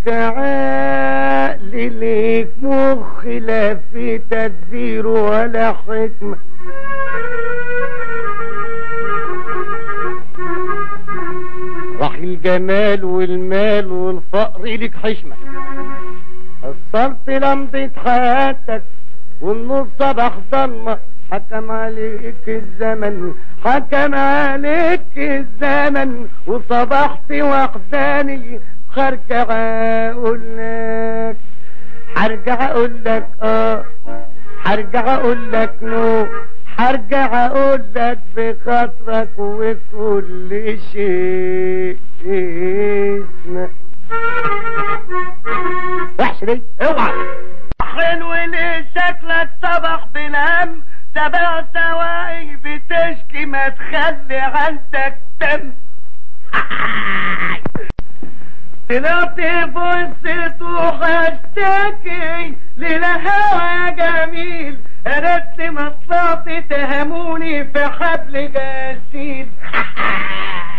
لك عقل ليك مخ لا في تدبير ولا حكمة. راح الجمال والمال والفقر ليك حشمة. قصرت لمضة حياتك والنص صباح ضلمة. حكم عليك الزمن حكم عليك الزمن وصبحت وحداني. هرجع اقولك هرجع اقولك هرجع اقولك نو هرجع اقولك بخاطرك وكل شيء اسمع. وحش دي اوعى. حلو ليه شكلك صبح بنام 7 سواقي بتشكي ما تخلي عندك دم. طلعت فوق السطوح اشتكي للهوا جميل. قالت لي ما طلعت تهموني في حبل غسيل.